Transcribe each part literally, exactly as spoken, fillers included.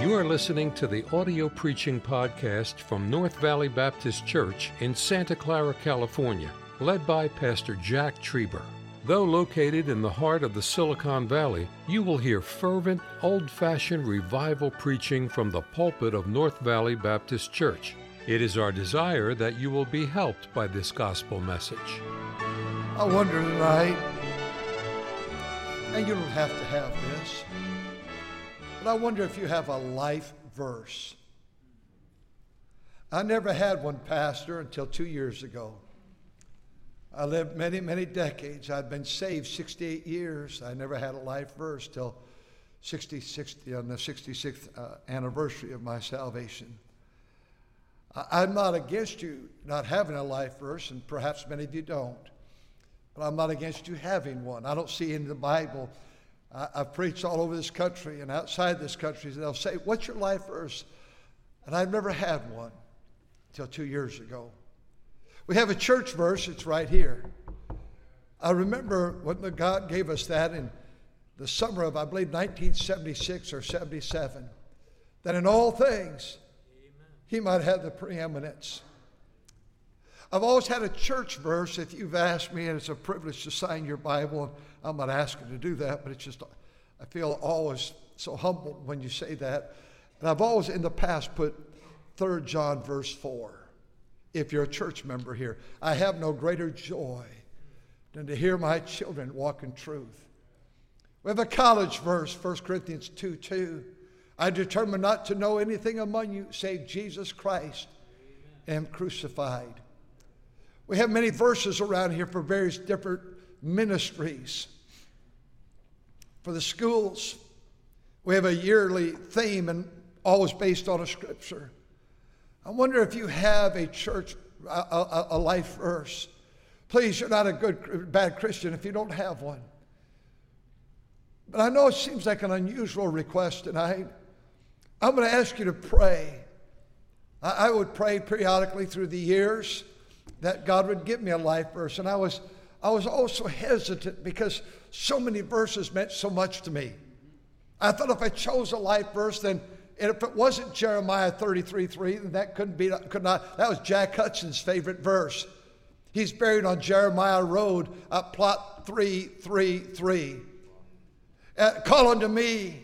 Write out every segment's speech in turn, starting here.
You are listening to the audio preaching podcast from North Valley Baptist Church in Santa Clara, California, led by Pastor Jack Trieber. Though located in the heart of the Silicon Valley, you will hear fervent, old-fashioned revival preaching from the pulpit of North Valley Baptist Church. It is our desire that you will be helped by this gospel message. I wonder tonight, and you don't have to have this, but I wonder if you have a life verse. I never had one, Pastor, until two years ago. I lived many, many decades. I've been saved sixty-eight years. I never had a life verse till sixty-six, on the sixty-sixth uh, anniversary of my salvation. I, I'm not against you not having a life verse, and perhaps many of you don't. But I'm not against you having one. I don't see in the Bible. I, I've preached all over this country and outside this country. They'll say, "What's your life verse?" And I've never had one until two years ago. We have a church verse. It's right here. I remember when God gave us that in the summer of, I believe, nineteen seventy-six or seventy-seven, that in all things, He might have the preeminence. I've always had a church verse. If you've asked me, and it's a privilege to sign your Bible, and I'm not asking to do that, but it's just, I feel always so humbled when you say that. And I've always in the past put Third John verse four. If you're a church member here, I have no greater joy than to hear my children walk in truth. We have a college verse, First Corinthians two two. I determined not to know anything among you save Jesus Christ and crucified. We have many verses around here for various different ministries. For the schools, we have a yearly theme and always based on a scripture. I wonder if you have a church, a, a, a life verse. Please, you're not a good, bad Christian if you don't have one. But I know it seems like an unusual request tonight. I'm going to ask you to pray. I, I would pray periodically through the years that God would give me a life verse. And I was, I was also hesitant because so many verses meant so much to me. I thought if I chose a life verse, then and if it wasn't Jeremiah thirty-three three, then that couldn't be, could not, that was Jack Hudson's favorite verse. He's buried on Jeremiah Road at plot three three three. Uh, Call unto me,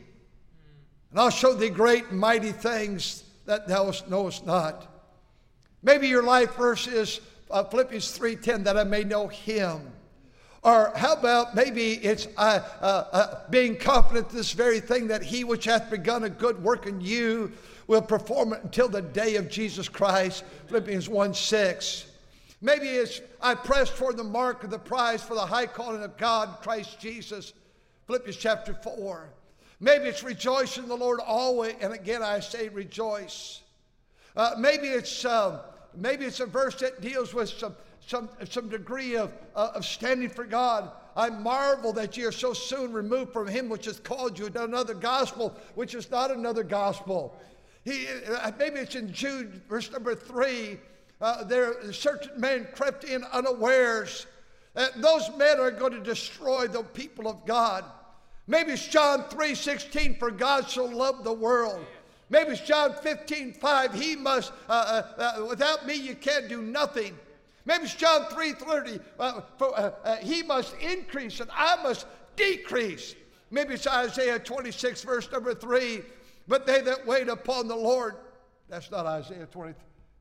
and I'll show thee great and mighty things that thou knowest not. Maybe your life verse is uh, Philippians three ten, that I may know him. Or how about maybe it's uh, uh, uh, being confident this very thing that he which hath begun a good work in you will perform it until the day of Jesus Christ, Philippians one six. Maybe it's I pressed for the mark of the prize for the high calling of God, Christ Jesus, Philippians chapter four. Maybe it's rejoice in the Lord always, and again I say rejoice. Uh, maybe it's uh, maybe it's a verse that deals with some Some, some degree of, uh, of standing for God. I marvel that ye are so soon removed from him which has called you to another gospel, which is not another gospel. He, uh, maybe it's in Jude, verse number three. Uh, there, certain men crept in unawares. Uh, those men are going to destroy the people of God. Maybe it's John three sixteen, for God so loved the world. Maybe it's John fifteen five, he must, uh, uh, uh, without me you can't do nothing. Maybe it's John three thirty, uh, for, uh, uh, he must increase and I must decrease. Maybe it's Isaiah twenty-six, verse number three, but they that wait upon the Lord, that's not Isaiah twenty,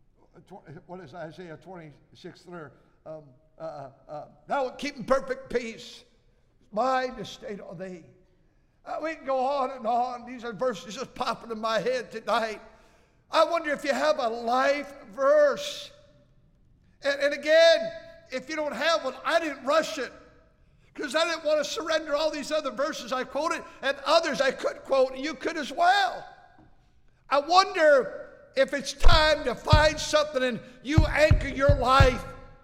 what is Isaiah twenty-six there? Um, uh, uh, thou wilt keep in perfect peace, mind is stayed on thee. Uh, we can go on and on. These are verses just popping in my head tonight. I wonder if you have a life verse. And, and again, if you don't have one, I didn't rush it because I didn't want to surrender all these other verses I quoted and others I could quote, and you could as well. I wonder if it's time to find something and you anchor your life.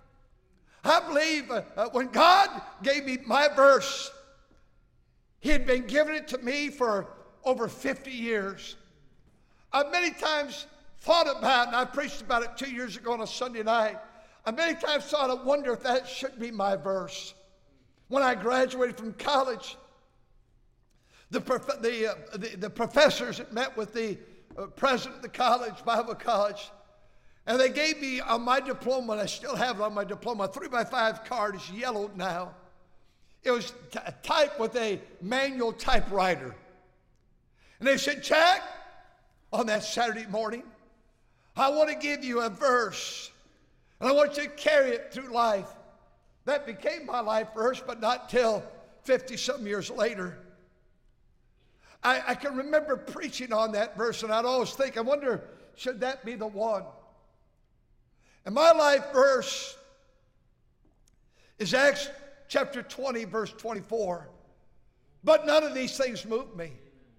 I believe uh, uh, when God gave me my verse, He had been giving it to me for over fifty years. I've many times thought about it, and I preached about it two years ago on a Sunday night. I many times thought, I wonder if that should be my verse. When I graduated from college, the, prof- the, uh, the, the professors that met with the uh, president of the college, Bible college, and they gave me on my diploma, and I still have it on my diploma, a three by five card. It's yellowed now. It was t- typed with a manual typewriter. And they said, Jack, on that Saturday morning, I want to give you a verse, and I want you to carry it through life. That became my life verse, but not till fifty-some years later. I, I can remember preaching on that verse, and I'd always think, I wonder, should that be the one? And my life verse is Acts chapter twenty, verse twenty-four. But none of these things move me.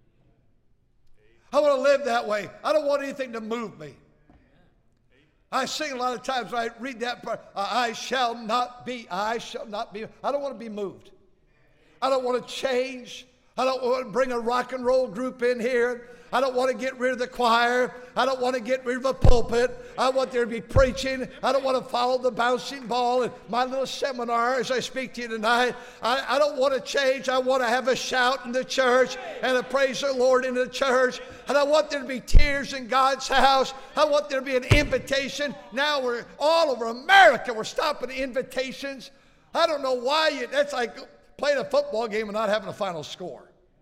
I want to live that way. I don't want anything to move me. I sing a lot of times when I read that part, I shall not be, I shall not be. I don't want to be moved. I don't want to change. I don't want to bring a rock and roll group in here. I don't want to get rid of the choir. I don't want to get rid of a pulpit. I want there to be preaching. I don't want to follow the bouncing ball in my little seminar as I speak to you tonight. I, I don't want to change. I want to have a shout in the church and a praise the Lord in the church. And I want there to be tears in God's house. I want there to be an invitation. Now we're all over America. We're stopping invitations. I don't know why. You, that's like playing a football game and not having a final score.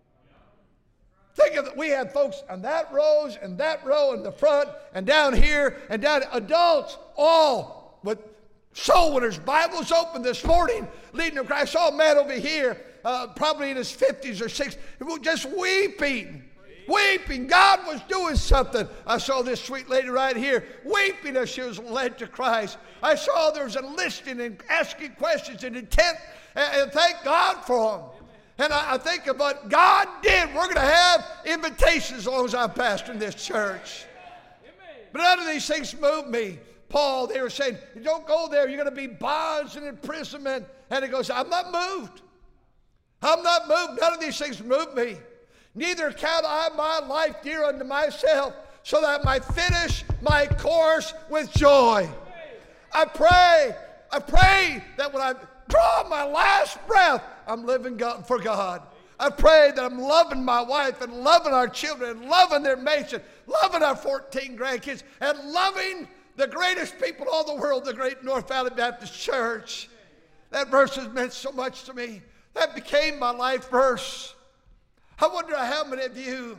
Think of it. We had folks on that rows and that row in the front and down here and down, adults all with soul winners, Bibles open this morning, leading to Christ. I saw a man over here, uh, probably in his fifties or sixties, just weeping, weeping. God was doing something. I saw this sweet lady right here, weeping as she was led to Christ. I saw there was a listing and asking questions and intent, and, and thank God for them. And I, I think of what God did. We're going to have invitations as long as I'm pastoring this church. But none of these things move me. Paul, they were saying, don't go there. You're going to be bonds and imprisonment. And he goes, I'm not moved. I'm not moved. None of these things move me. Neither count I my life dear unto myself, so that I might finish my course with joy. I pray, I pray that when I draw my last breath, I'm living God, for God. I pray that I'm loving my wife and loving our children and loving their mates and loving our fourteen grandkids and loving the greatest people in all the world, the great North Valley Baptist Church. That verse has meant so much to me. That became my life verse. I wonder how many of you,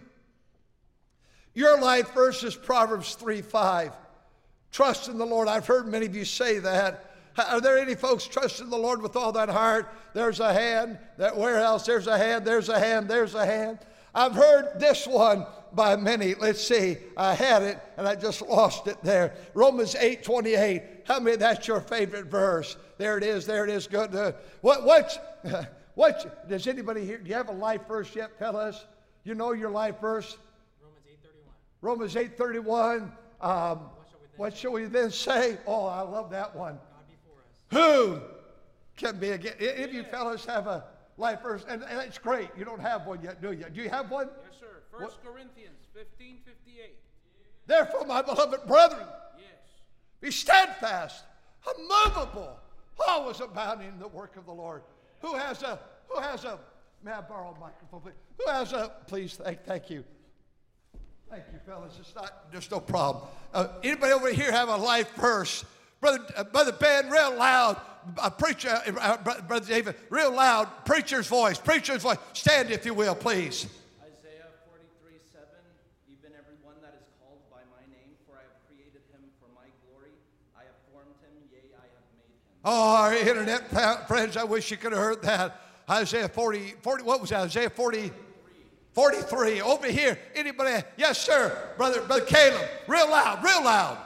your life verse is Proverbs three five. Trust in the Lord. I've heard many of you say that. Are there any folks trusting the Lord with all that heart? There's a hand. That warehouse, there's a hand, there's a hand, there's a hand. I've heard this one by many. Let's see. I had it and I just lost it there. Romans eight twenty-eight. How many, that's your favorite verse? There it is, there it is. Good. Uh, what, what, what, does anybody here, do you have a life verse yet, fellas? You know your life verse? Romans eight thirty-one. Romans eight thirty-one. Um, what shall we then say? Oh, I love that one. Who can be against? Any of you fellas have a life verse? And, and that's great. You don't have one yet, do you? Do you have one? Yes, sir. First Corinthians fifteen fifty-eight. Therefore, my beloved brethren, Yes. be steadfast, unmovable, always abounding in the work of the Lord. Who has a, who has a, may I borrow a microphone, please? Who has a, please, thank, thank you. Thank you, fellas. It's not, there's no problem. Uh, anybody over here have a life verse? Brother, uh, Brother Ben, real loud, uh, preacher, uh, Brother David, real loud, preacher's voice, preacher's voice. Stand if you will, please. Isaiah forty-three seven, even everyone that is called by my name, for I have created him for my glory. I have formed him, yea, I have made him. Oh, our internet friends, I wish you could have heard that. Isaiah forty, forty, what was that? Isaiah forty, forty-three. Over here, anybody? Yes, sir, Brother, Brother Caleb, real loud, real loud.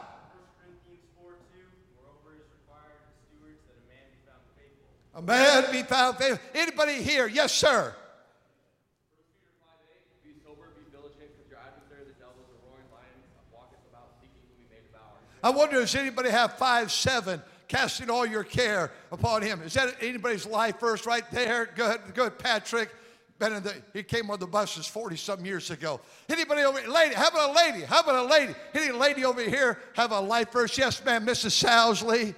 A man be found faithful. Anybody here? Yes, sir. Be sober, be vigilant, because your adversary, the devil, is a roaring lion, walketh about seeking whom he may devour. I wonder, does anybody have five seven? Casting all your care upon him. Is that anybody's life verse right there? Good, good, Patrick. Been in the, he came on the buses forty some years ago. Anybody over here? Lady, how about a lady? How about a lady? Any lady over here have a life verse? Yes, ma'am, Missus Sowsley.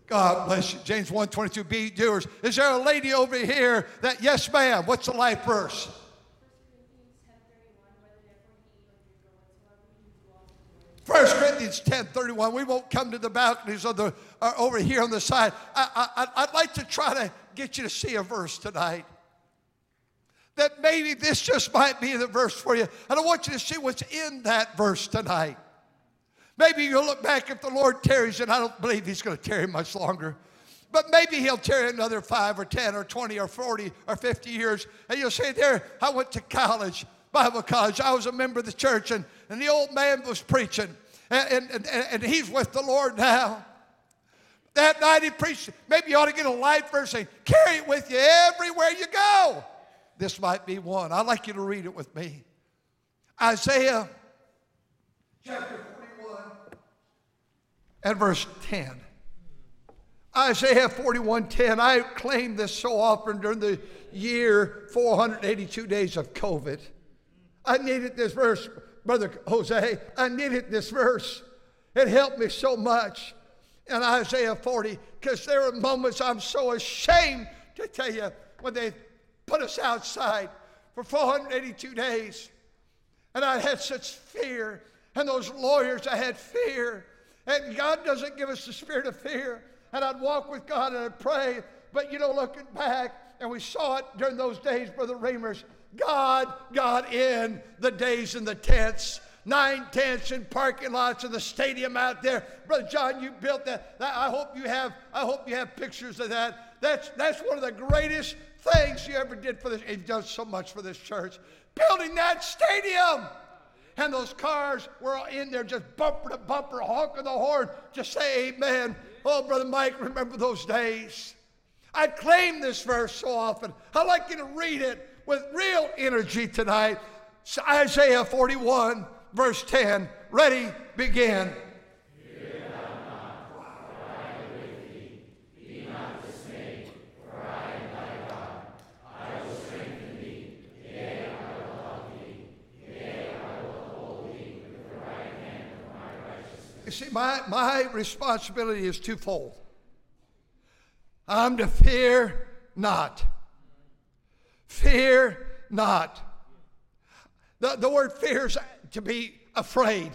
God bless you. James one twenty-two, be doers. Is there a lady over here that, yes ma'am, what's the life verse? First Corinthians ten thirty-one. We won't come to the balconies of the, uh, over here on the side. I, I, I'd like to try to get you to see a verse tonight. That maybe this just might be the verse for you. And I want you to see what's in that verse tonight. Maybe you'll look back if the Lord tarries, and I don't believe he's going to tarry much longer. But maybe he'll tarry another five or ten or twenty or forty or fifty years. And you'll say, there, I went to college, Bible college. I was a member of the church, and, and the old man was preaching. And, and, and, and he's with the Lord now. That night he preached. Maybe you ought to get a life verse and carry it with you everywhere you go. This might be one. I'd like you to read it with me. Isaiah chapter forty-one and verse ten. Isaiah forty-one ten. I claimed this so often during the year four hundred eighty-two days of COVID. I needed this verse, Brother Jose. I needed this verse. It helped me so much in Isaiah forty, because there are moments I'm so ashamed to tell you when they put us outside for four hundred eighty-two days. And I had such fear. And those lawyers, I had fear. And God doesn't give us the spirit of fear. And I'd walk with God and I'd pray. But you know, looking back, and we saw it during those days, Brother Reimers, God got in the days in the tents. Nine tents in parking lots of the stadium out there. Brother John, you built that. that I hope you have, I hope you have pictures of that. That's, that's one of the greatest things you ever did for this. You've done so much for this church. Building that stadium. And those cars were in there just bumper to bumper, honking the horn, just say amen. Oh, Brother Mike, remember those days. I claim this verse so often. I'd like you to read it with real energy tonight. Isaiah forty-one, verse ten. Ready, begin. You see, my, my responsibility is twofold. I'm to fear not. Fear not. The, the word fear is to be afraid.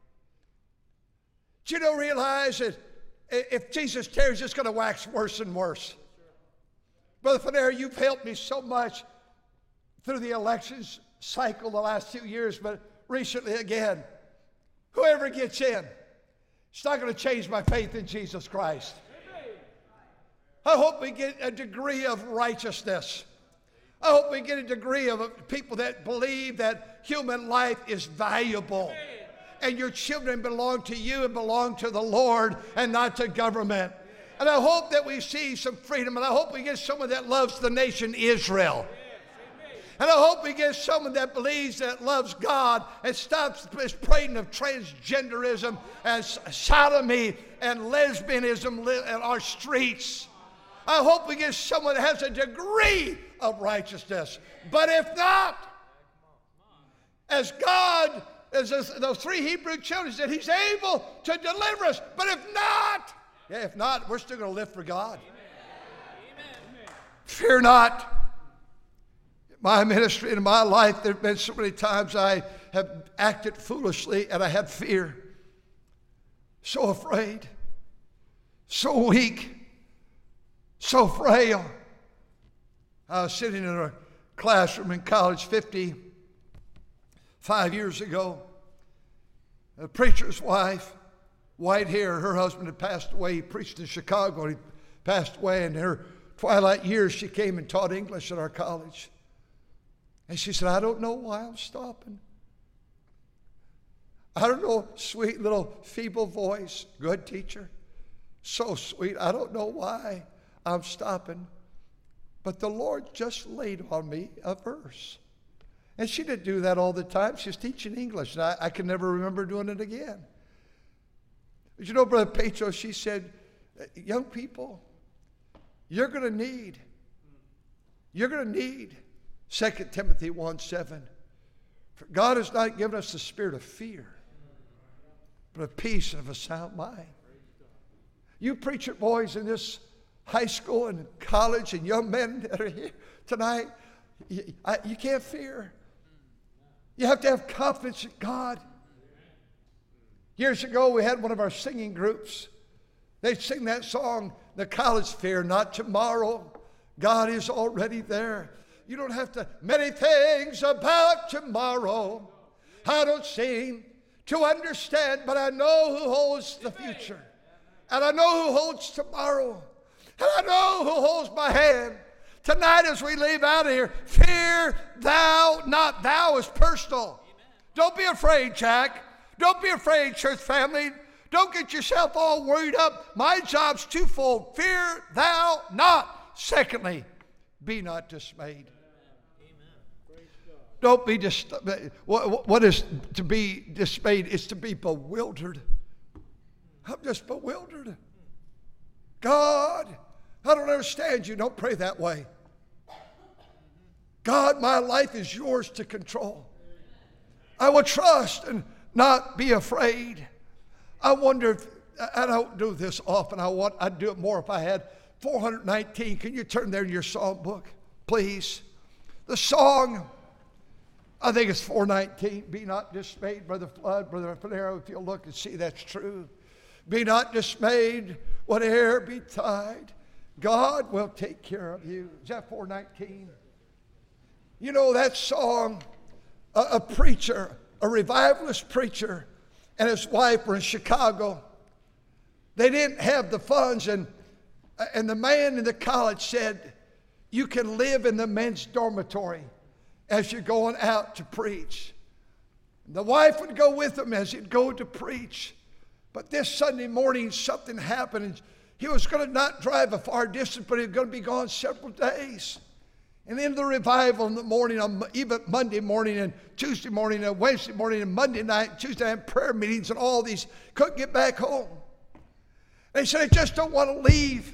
Do you don't realize that if Jesus tarries, it's going to wax worse and worse? Brother Fanera, you've helped me so much through the elections cycle the last two years, but recently again. Whoever gets in, it's not going to change my faith in Jesus Christ. I hope we get a degree of righteousness. I hope we get a degree of people that believe that human life is valuable. And your children belong to you and belong to the Lord and not to government. And I hope that we see some freedom. And I hope we get someone that loves the nation Israel. And I hope we get someone that believes, that loves God, and stops this parading of transgenderism and sodomy and lesbianism in our streets. I hope we get someone that has a degree of righteousness. But if not, as God, as those three Hebrew children said, he's able to deliver us. But if not, yeah, if not, we're still going to live for God. Amen. Fear not. My ministry and in my life, there have been so many times I have acted foolishly and I had fear. So afraid, so weak, so frail. I was sitting in a classroom in college fifty-five years ago. A preacher's wife, white hair, her husband had passed away. He preached in Chicago and he passed away. In her twilight years, she came and taught English at our college. And she said, I don't know why I'm stopping. I don't know, sweet little feeble voice, good teacher, so sweet. I don't know why I'm stopping. But the Lord just laid on me a verse. And she didn't do that all the time. She was teaching English, and I, I can never remember doing it again. But you know, Brother Petro, she said, young people, you're going to need, you're going to need Second Timothy one seven. For God has not given us the spirit of fear, but of peace and of a sound mind. You preacher boys in this high school and college and young men that are here tonight, you, I, you can't fear. You have to have confidence in God. Years ago, we had one of our singing groups. They'd sing that song, the college, fear not tomorrow. God is already there. You don't have to, many things about tomorrow I don't seem to understand, but I know who holds the future. And I know who holds tomorrow. And I know who holds my hand. Tonight as we leave out of here, fear thou not. Thou is personal. Don't be afraid, Jack. Don't be afraid, church family. Don't get yourself all worried up. My job's twofold. Fear thou not. Secondly, be not dismayed. Don't be dismayed. What, what is to be dismayed is to be bewildered. I'm just bewildered. God, I don't understand you. Don't pray that way. God, my life is yours to control. I will trust and not be afraid. I wonder if, I don't do this often. I want, I'd do it more if I had four hundred nineteen. Can you turn there in your song book, please? The song, I think it's four nineteen. Be not dismayed, Brother Flood, Brother Panero, if you'll look and see that's true. Be not dismayed, whate'er betide. God will take care of you. Is that four nineteen? You know that song, a, a preacher, a revivalist preacher, and his wife were in Chicago. They didn't have the funds, and, and the man in the college said, you can live in the men's dormitory as you're going out to preach. The wife would go with him as he'd go to preach. But this Sunday morning, something happened, and he was going to not drive a far distance, but he was going to be gone several days. And in the revival in the morning, on even Monday morning and Tuesday morning and Wednesday morning and Monday night and Tuesday night prayer meetings and all these, couldn't get back home. And he said, I just don't want to leave.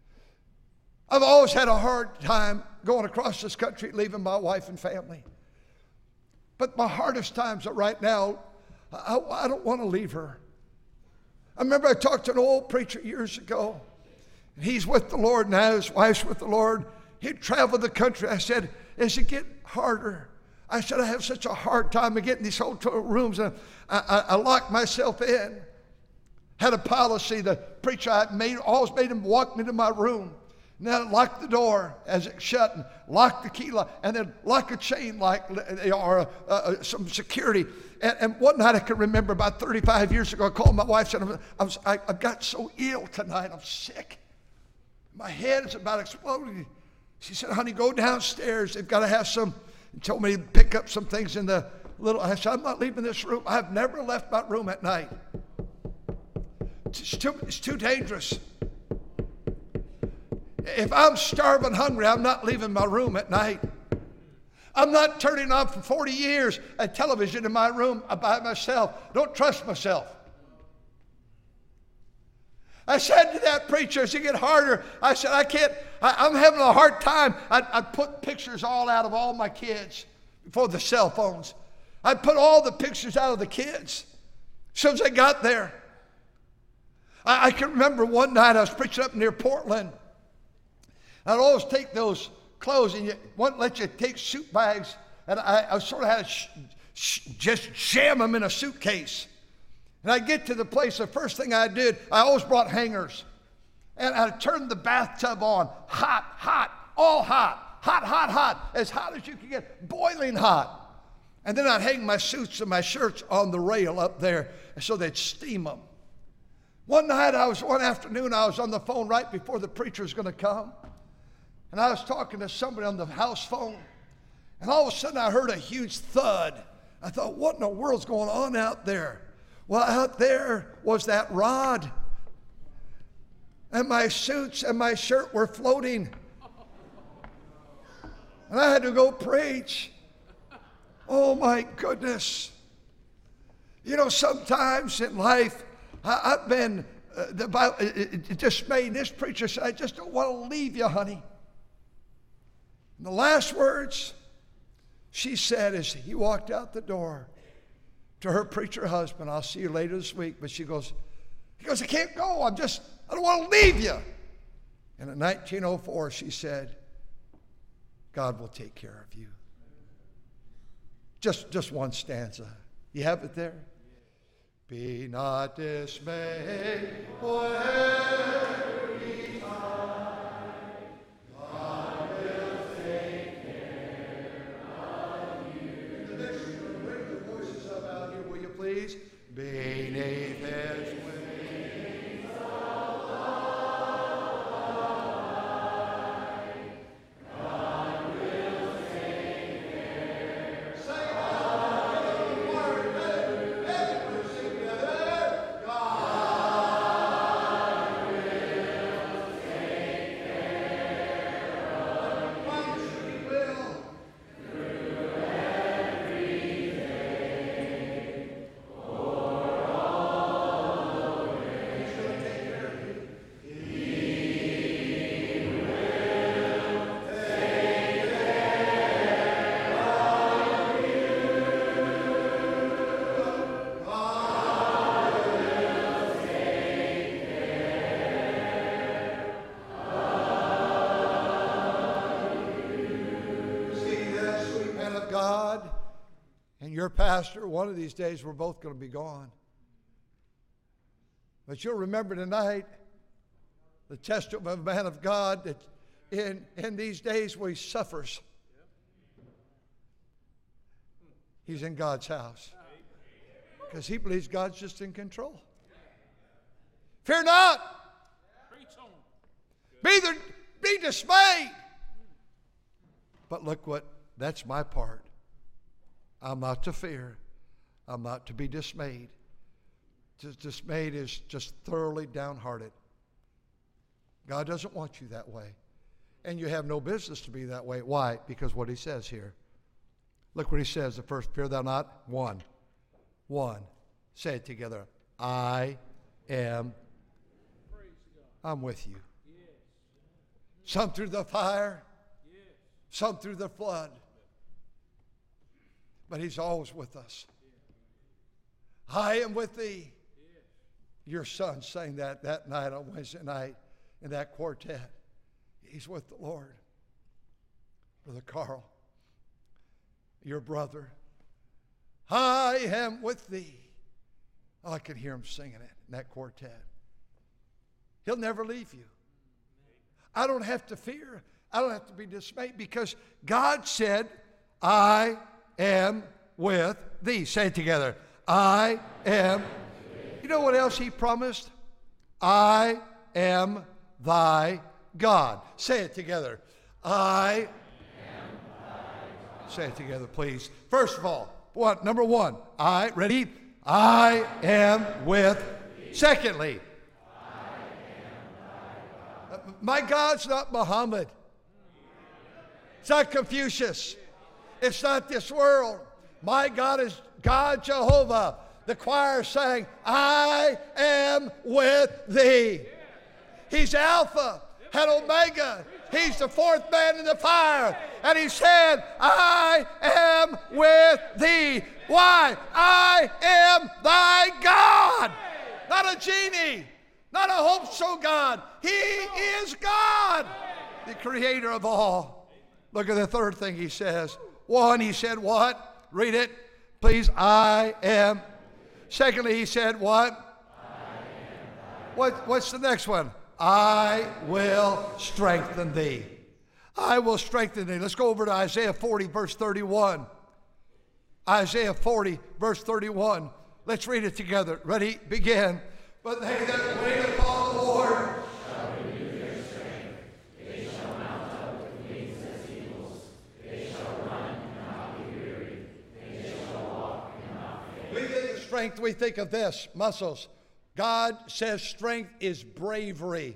I've always had a hard time going across this country, leaving my wife and family. But my hardest times are right now, I, I don't want to leave her. I remember I talked to an old preacher years ago. And he's with the Lord now, his wife's with the Lord. He'd traveled the country. I said, as it get harder, I said, I have such a hard time of getting these hotel rooms. And I, I, I locked myself in. Had a policy, the preacher I made, always made him walk me to my room. And then lock the door as it shut and lock the key lock, and then lock a chain like or uh, uh, some security. And, and one night I can remember about thirty-five years ago, I called my wife and said, I, was, I, I got so ill tonight, I'm sick. My head is about exploding. She said, honey, go downstairs. They've got to have some, and told me to pick up some things in the little, I said, I'm not leaving this room. I've never left my room at night. It's too, it's too dangerous. If I'm starving hungry, I'm not leaving my room at night. I'm not turning on for forty years a television in my room by myself. Don't trust myself. I said to that preacher as it get harder, I said, I can't, I, I'm having a hard time. I'd, I'd put pictures all out of all my kids before the cell phones. I'd put all the pictures out of the kids as soon as I got there. I, I can remember one night I was preaching up near Portland. I'd always take those clothes and you wouldn't let you take suit bags. And I, I sort of had to sh- sh- just jam them in a suitcase. And I'd get to the place, the first thing I did, I always brought hangers. And I turned the bathtub on, hot, hot, all hot, hot, hot, hot, as hot as you could get, boiling hot. And then I'd hang my suits and my shirts on the rail up there so they'd steam them. One night I was, one afternoon I was on the phone right before the preacher was going to come. And I was talking to somebody on the house phone. And all of a sudden I heard a huge thud. I thought, what in the world's going on out there? Well, out there was that rod. And my suits and my shirt were floating. And I had to go preach. Oh my goodness. You know, sometimes in life, I, I've been uh, the Bible, it, it dismayed. This preacher said, I just don't want to leave you, honey. And the last words she said as he walked out the door to her preacher husband, I'll see you later this week. But she goes, he goes, I can't go. I'm just, I don't want to leave you. And in nineteen oh four, she said, God will take care of you. Just, just one stanza. You have it there? Be not dismayed, whatever betide, God will take care of you. The next one, bring the voices up out here, will you please? Beneath his wings. Your pastor, one of these days we're both going to be gone. But you'll remember tonight the testimony of a man of God that in, in these days where he suffers, he's in God's house. Because he believes God's just in control. Fear not. Be, the, be dismayed. But look what, that's my part. I'm not to fear. I'm not to be dismayed. Dismayed is just thoroughly downhearted. God doesn't want you that way. And you have no business to be that way. Why? Because what he says here. Look what he says. The first, fear thou not. One. One. Say it together. I am. I'm with you. Some through the fire. Some through the flood. But he's always with us. I am with thee. Your son sang that that night on Wednesday night in that quartet. He's with the Lord. Brother Carl, your brother. I am with thee. Oh, I can hear him singing it in that quartet. He'll never leave you. I don't have to fear. I don't have to be dismayed because God said, I am with thee. Say it together. I am. You know what else he promised? I am thy God. Say it together. I am thy God. Say it together, please. First of all, what? Number one. I, ready? I am with. Secondly, I am thy God. My God's not Muhammad. It's not Confucius. It's not this world. My God is God Jehovah. The choir sang, I am with thee. He's Alpha and Omega. He's the fourth man in the fire. And he said, I am with thee. Why? I am thy God. Not a genie. Not a hope-so God. He is God, the creator of all. Look at the third thing he says. One, he said what? Read it, please. I am. Secondly, he said what? I am. What? What's the next one? I will strengthen thee. I will strengthen thee. Let's go over to Isaiah forty, verse thirty-one. Isaiah forty, verse thirty-one. Let's read it together. Ready? Begin. But they that wait upon the Lord shall renew their strength. They shall mount up with wings as eagles. They shall run and not be weary. They shall walk and not faint. We think of strength, we think of this, muscles. God says strength is bravery,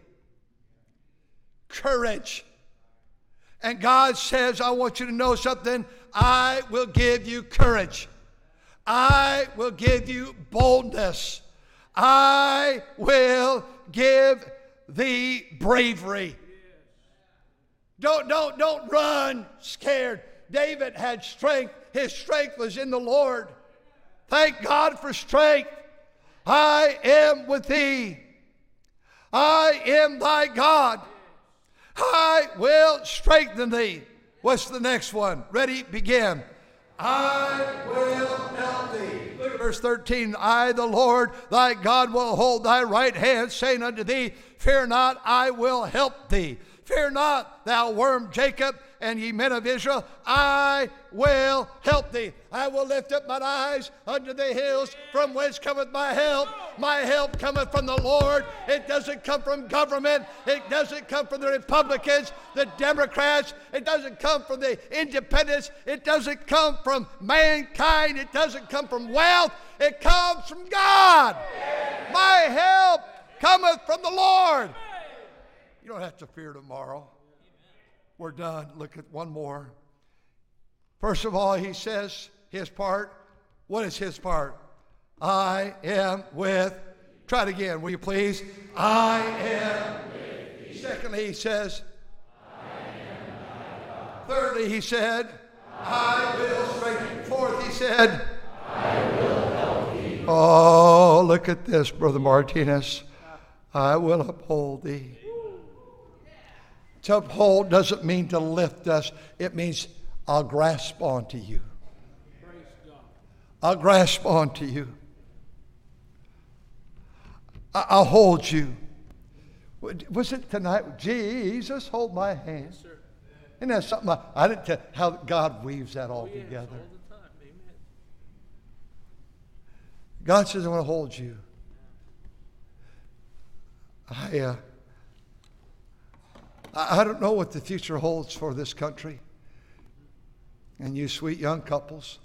courage. And God says, I want you to know something. I will give you courage. I will give you boldness. I will give thee bravery. Don't, don't, don't run scared. David had strength. His strength was in the Lord. Thank God for strength. I am with thee. I am thy God. I will strengthen thee. What's the next one? Ready? Begin. I will help thee. Look at verse thirteen. I, the Lord, thy God, will hold thy right hand, saying unto thee, fear not, I will help thee. Fear not, thou worm Jacob, and ye men of Israel, I will help thee. I will lift up mine eyes unto the hills, from whence cometh my help. My help cometh from the Lord. It doesn't come from government. It doesn't come from the Republicans, the Democrats. It doesn't come from the independents. It doesn't come from mankind. It doesn't come from wealth. It comes from God. My help cometh from the Lord. You don't have to fear tomorrow. We're done. Look at one more. First of all, he says his part. What is his part? I am with. Try it again, will you please? I am with thee. Secondly, he says, I am thy God. Thirdly, he said, I will strengthen. Fourth, he said, I will help thee. Oh, look at this, Brother Martinez. I will uphold thee. To uphold doesn't mean to lift us. It means I'll grasp onto you. I'll grasp onto you. I'll hold you. Was it tonight? Jesus, hold my hand. Yes, sir. Isn't that something? I, I didn't tell how God weaves that all oh, yes, together. All the time. Amen. God says, I want to hold you. I, uh, I don't know what the future holds for this country and you sweet young couples.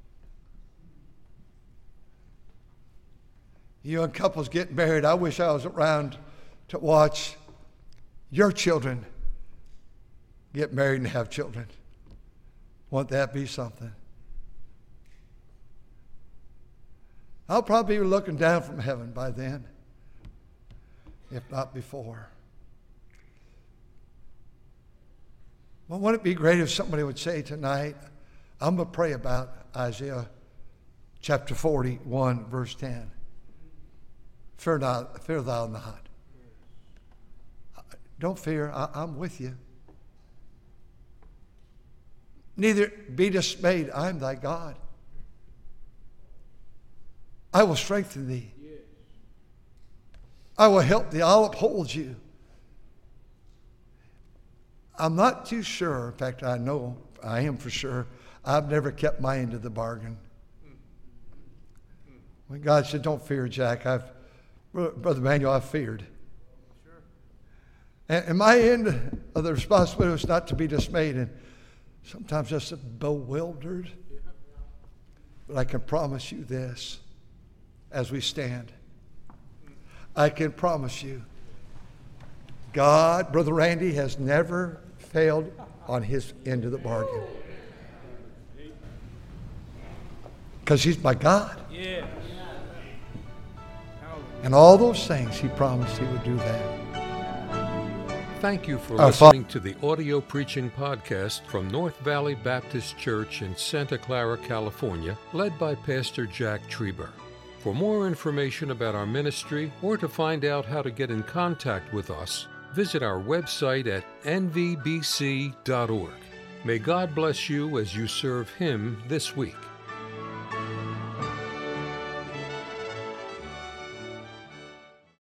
You young couples getting married, I wish I was around to watch your children get married and have children. Won't that be something? I'll probably be looking down from heaven by then, if not before. Well, wouldn't it be great if somebody would say tonight, I'm going to pray about Isaiah chapter forty-one, verse ten. Fear not, fear thou not. Don't fear, I, I'm with you. Neither be dismayed, I am thy God. I will strengthen thee. I will help thee, I'll uphold you. I'm not too sure, in fact, I know, I am for sure, I've never kept my end of the bargain. When God said, don't fear, Jack, I've, Brother Manuel, I've feared. Sure. And, and my end of the responsibility was not to be dismayed and sometimes just bewildered. Yeah. But I can promise you this as we stand. I can promise you, God, Brother Randy, has never failed on his end of the bargain. Because he's my God. Yeah. And all those things, he promised he would do that. Thank you for listening to the audio preaching podcast from North Valley Baptist Church in Santa Clara, California, led by Pastor Jack Trieber. For more information about our ministry or to find out how to get in contact with us, visit our website at n v b c dot org. May God bless you as you serve Him this week.